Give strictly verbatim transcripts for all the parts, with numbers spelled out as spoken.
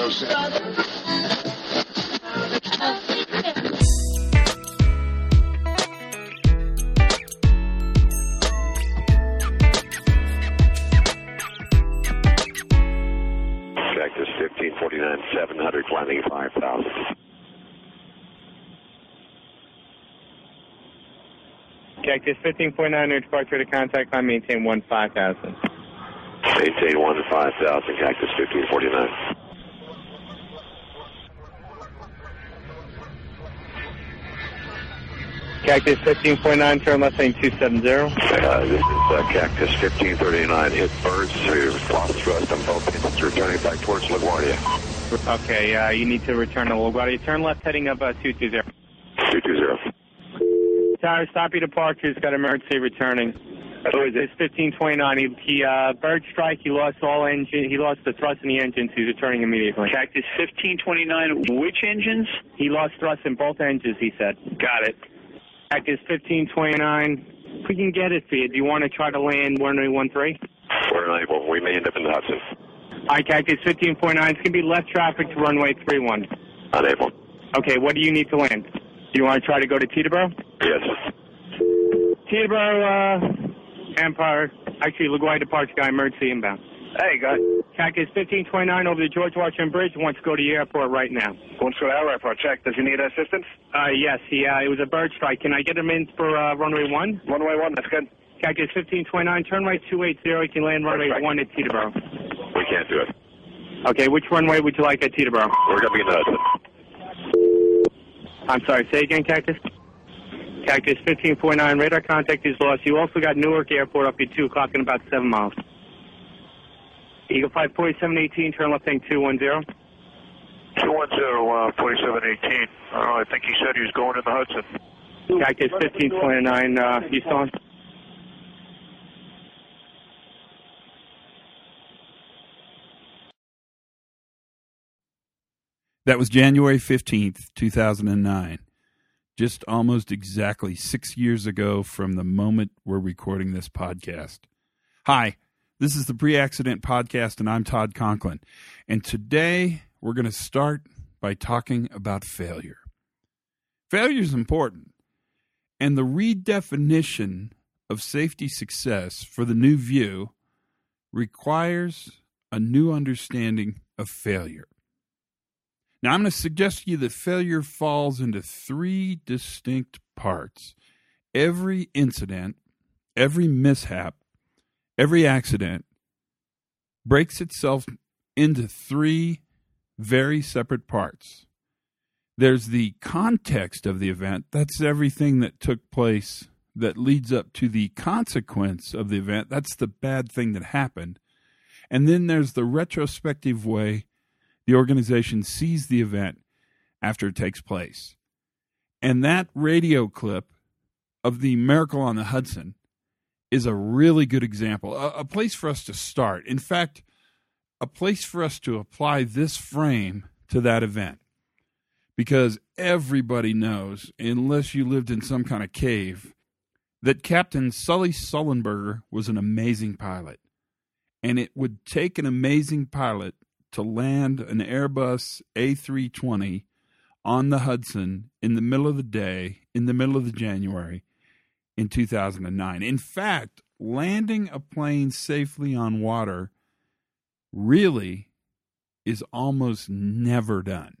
Cactus fifteen forty-nine, seven hundred, landing five thousand. Cactus fifteen forty-nine, near departure to contact line, maintain one five thousand. Maintain one five thousand, Cactus fifteen forty-nine. Cactus fifteen forty-nine, turn left lane two seven zero. Uh, this is uh, Cactus fifteen thirty-nine, hit birds, so lost thrust on both engines, returning back towards LaGuardia. Okay, uh, you need to return to LaGuardia. Turn left heading up uh, two two zero. two two zero. Tower, stop your departures, got emergency returning. Who is it? It's fifteen twenty-nine. He, he uh, bird strike, he lost all engine, he lost the thrust in the engines, he's returning immediately. Cactus fifteen twenty-nine, which engines? He lost thrust in both engines, he said. Got it. Cactus fifteen twenty-nine, if we can get it for you, do you want to try to land runway one three? We're unable, we may end up in the Hudson. All right, Cactus fifteen forty-nine, it's going to be left traffic to runway three one. Unable. Okay, what do you need to land? Do you want to try to go to Teterboro? Yes. Teterboro, uh, Empire, actually, LaGuardia departure guy, emergency inbound. Hey, guys. Cactus fifteen twenty-nine over the George Washington Bridge, wants to go to the airport right now. Wants to go to our airport. Check. Does he need assistance? Uh, yes, he, uh, it was a bird strike. Can I get him in for uh, runway one? Runway one, that's good. Cactus fifteen twenty-nine, turn right two eighty, you can land runway one at Teterboro. We can't do it. Okay, which runway would you like at Teterboro? We're going to be in the Hudson. I'm sorry, say again, Cactus? Cactus fifteen forty-nine, radar contact is lost. You also got Newark Airport up at two o'clock in about seven miles. Eagle five forty-seven eighteen, turn left thing two one zero. two one zero, uh, forty-seven eighteen. Uh, I think he said he was going in the Hudson. Cactus fifteen twenty-nine, uh, you still on? That was January fifteenth, two thousand nine. Just almost exactly six years ago from the moment we're recording this podcast. Hi, this is the Pre-Accident Podcast, and I'm Todd Conklin. And today we're going to start by talking about failure. Failure is important, and the redefinition of safety success for the new view requires a new understanding of failure. Now, I'm going to suggest to you that failure falls into three distinct parts. Every incident, every mishap, every accident breaks itself into three very separate parts. There's the context of the event. That's everything that took place that leads up to the consequence of the event. That's the bad thing that happened. And then there's the retrospective way the organization sees the event after it takes place. And that radio clip of the Miracle on the Hudson is a really good example, a, a place for us to start. In fact, a place for us to apply this frame to that event. Because everybody knows, unless you lived in some kind of cave, that Captain Sully Sullenberger was an amazing pilot. And it would take an amazing pilot to land an Airbus A three twenty on the Hudson in the middle of the day, in the middle of the January in two thousand nine. In fact, landing a plane safely on water really is almost never done.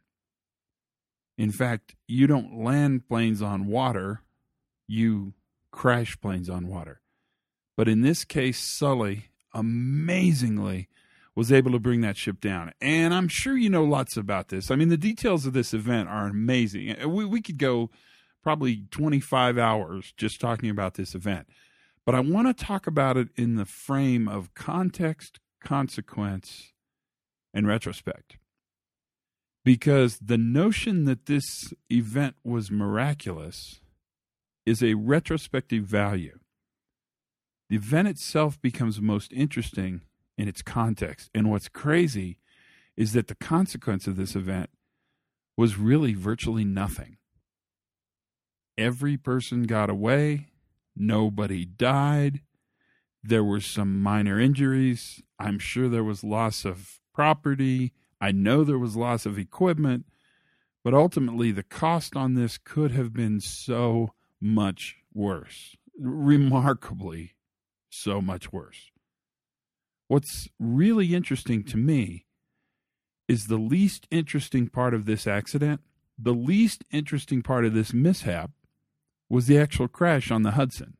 In fact, you don't land planes on water, you crash planes on water. But in this case, Sully amazingly was able to bring that ship down. And I'm sure you know lots about this. I mean, the details of this event are amazing. We, we could go probably twenty-five hours just talking about this event. But I want to talk about it in the frame of context, consequence, and retrospect. Because the notion that this event was miraculous is a retrospective value. The event itself becomes most interesting in its context. And what's crazy is that the consequence of this event was really virtually nothing. Every person got away. Nobody died. There were some minor injuries. I'm sure there was loss of property. I know there was loss of equipment, but ultimately the cost on this could have been so much worse, remarkably so much worse. What's really interesting to me is the least interesting part of this accident, the least interesting part of this mishap was the actual crash on the Hudson.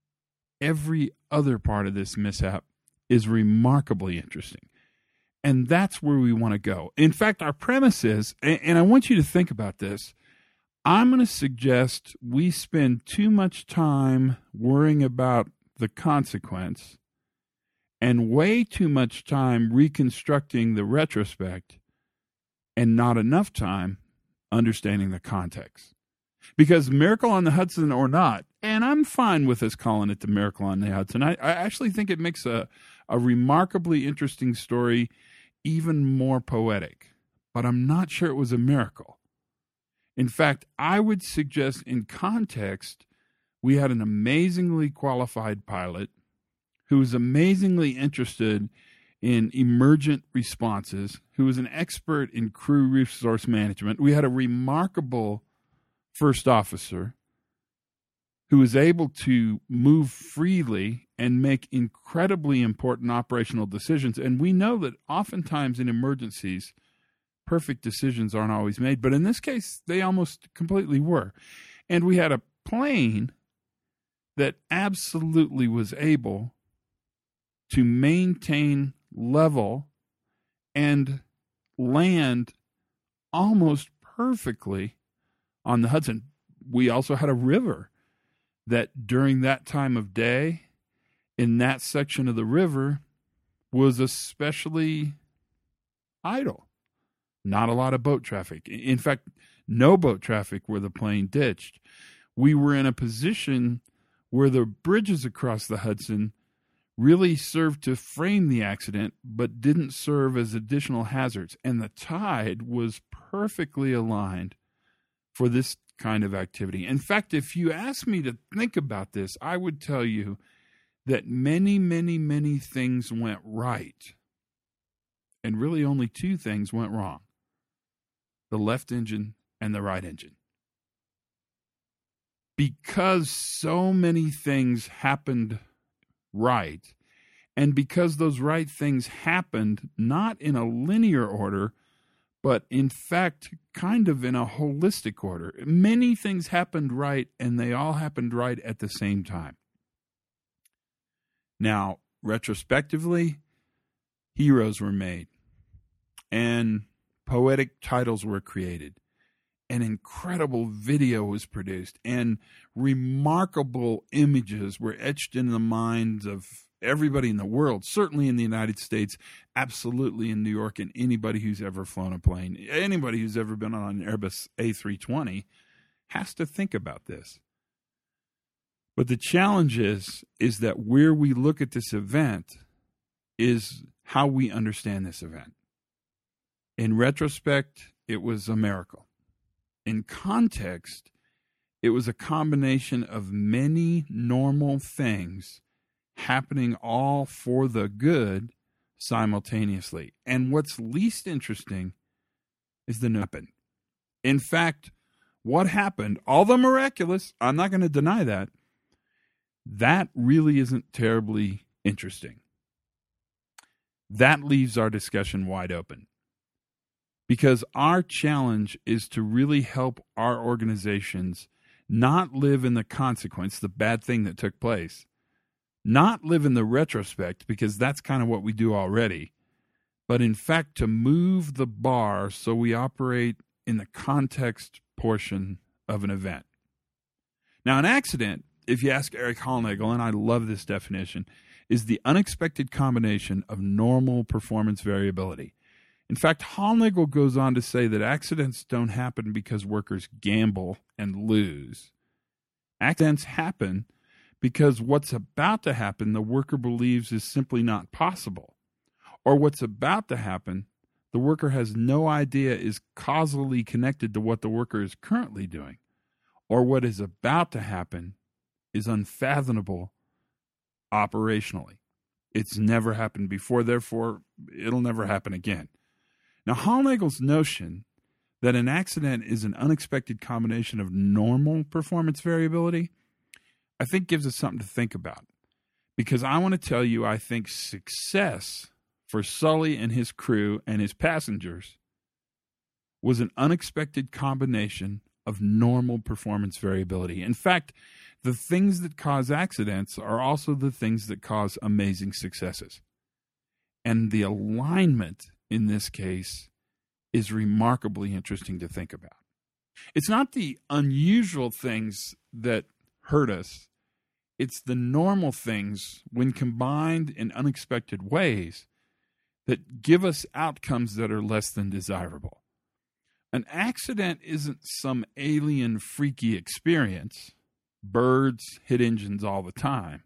Every other part of this mishap is remarkably interesting. And that's where we want to go. In fact, our premise is, and I want you to think about this, I'm going to suggest we spend too much time worrying about the consequence and way too much time reconstructing the retrospect and not enough time understanding the context. Because Miracle on the Hudson or not, and I'm fine with us calling it the Miracle on the Hudson. I, I actually think it makes a, a remarkably interesting story even more poetic. But I'm not sure it was a miracle. In fact, I would suggest in context, we had an amazingly qualified pilot who was amazingly interested in emergent responses, who was an expert in crew resource management. We had a remarkable first officer who was able to move freely and make incredibly important operational decisions. And we know that oftentimes in emergencies, perfect decisions aren't always made. But in this case, they almost completely were. And we had a plane that absolutely was able to maintain level and land almost perfectly on the Hudson. We also had a river that during that time of day, in that section of the river, was especially idle. Not a lot of boat traffic. In fact, no boat traffic where the plane ditched. We were in a position where the bridges across the Hudson really served to frame the accident, but didn't serve as additional hazards. And the tide was perfectly aligned for this kind of activity. In fact, if you ask me to think about this, I would tell you that many, many, many things went right. And really only two things went wrong. The left engine and the right engine. Because so many things happened right, and because those right things happened not in a linear order, but in fact kind of in a holistic order. Many things happened right, and they all happened right at the same time. Now, retrospectively, heroes were made, and poetic titles were created. An incredible video was produced, and remarkable images were etched in the minds of everybody in the world, certainly in the United States, absolutely in New York, and anybody who's ever flown a plane, anybody who's ever been on an Airbus A three twenty has to think about this. But the challenge is, is that where we look at this event is how we understand this event. In retrospect, it was a miracle. In context, it was a combination of many normal things happening all for the good simultaneously. And what's least interesting is the happen. In fact, what happened, although miraculous, I'm not going to deny that, that really isn't terribly interesting. That leaves our discussion wide open. Because our challenge is to really help our organizations not live in the consequence, the bad thing that took place, not live in the retrospect, because that's kind of what we do already, but in fact to move the bar so we operate in the context portion of an event. Now, an accident, if you ask Eric Hollnagel, and I love this definition, is the unexpected combination of normal performance variability. In fact, Hollnagel goes on to say that accidents don't happen because workers gamble and lose. Accidents happen because what's about to happen the worker believes is simply not possible. Or what's about to happen the worker has no idea is causally connected to what the worker is currently doing. Or what is about to happen is unfathomable operationally. It's never happened before, therefore it'll never happen again. Now, Hallnagel's notion that an accident is an unexpected combination of normal performance variability, I think gives us something to think about. Because I want to tell you, I think success for Sully and his crew and his passengers was an unexpected combination of normal performance variability. In fact, the things that cause accidents are also the things that cause amazing successes. And the alignment in this case is remarkably interesting to think about. It's not the unusual things that hurt us. It's the normal things, when combined in unexpected ways, that give us outcomes that are less than desirable. An accident isn't some alien, freaky experience. Birds hit engines all the time.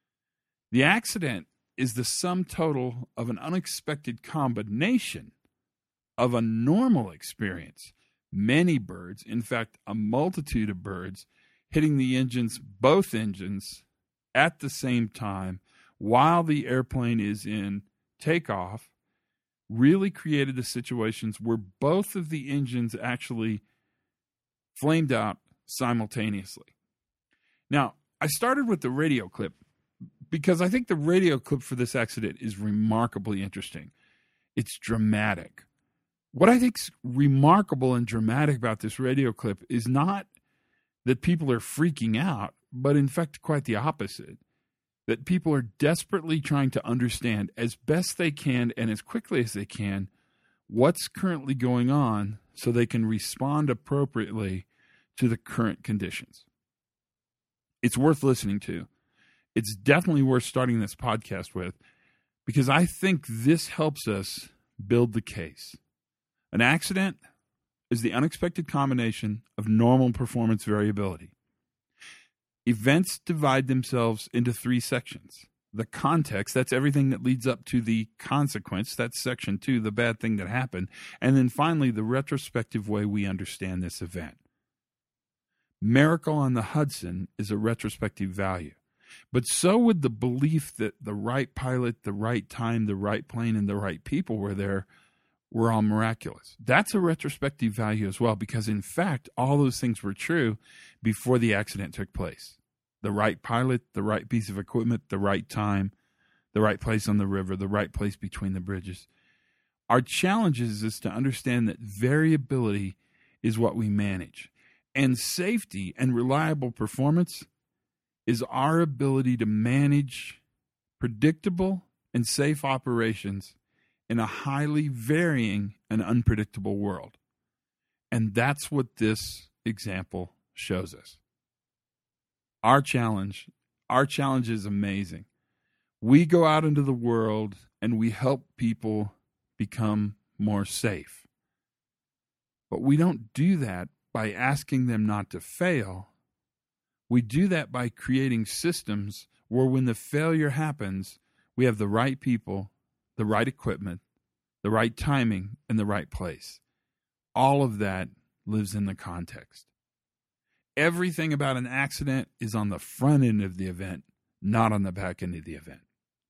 The accident is the sum total of an unexpected combination of a normal experience. Many birds, in fact, a multitude of birds, hitting the engines, both engines, at the same time while the airplane is in takeoff, really created the situations where both of the engines actually flamed out simultaneously. Now, I started with the radio clip because I think the radio clip for this accident is remarkably interesting. It's dramatic. What I think's remarkable and dramatic about this radio clip is not that people are freaking out, but in fact quite the opposite. That people are desperately trying to understand as best they can and as quickly as they can what's currently going on so they can respond appropriately to the current conditions. It's worth listening to. It's definitely worth starting this podcast with because I think this helps us build the case. An accident is the unexpected combination of normal performance variability. Events divide themselves into three sections. The context, that's everything that leads up to the consequence. That's section two, the bad thing that happened. And then finally, the retrospective way we understand this event. Miracle on the Hudson is a retrospective value. But so would the belief that the right pilot, the right time, the right plane, and the right people were there were all miraculous. That's a retrospective value as well, because in fact, all those things were true before the accident took place. The right pilot, the right piece of equipment, the right time, the right place on the river, the right place between the bridges. Our challenge is, is to understand that variability is what we manage. And safety and reliable performance is our ability to manage predictable and safe operations in a highly varying and unpredictable world. And that's what this example shows us. Our challenge, our challenge is amazing. We go out into the world and we help people become more safe. But we don't do that by asking them not to fail. We do that by creating systems where when the failure happens, we have the right people, the right equipment, the right timing, and the right place. All of that lives in the context. Everything about an accident is on the front end of the event, not on the back end of the event.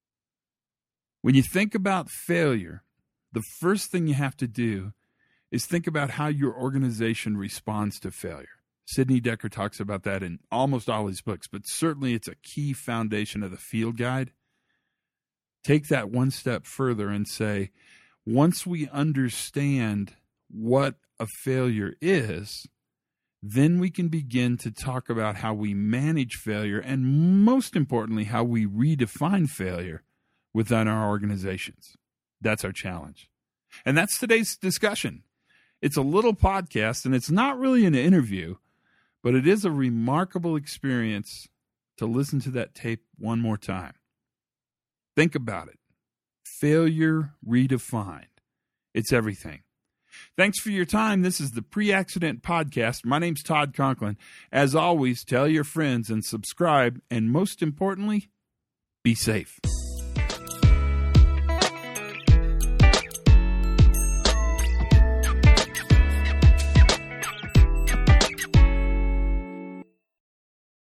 When you think about failure, the first thing you have to do is think about how your organization responds to failure. Sidney Dekker talks about that in almost all his books, but certainly it's a key foundation of the field guide. Take that one step further and say, once we understand what a failure is, then we can begin to talk about how we manage failure and, most importantly, how we redefine failure within our organizations. That's our challenge. And that's today's discussion. It's a little podcast, and it's not really an interview, but it is a remarkable experience to listen to that tape one more time. Think about it. Failure redefined. It's everything. Thanks for your time. This is the Pre-Accident Podcast. My name's Todd Conklin. As always, tell your friends and subscribe, and most importantly, be safe.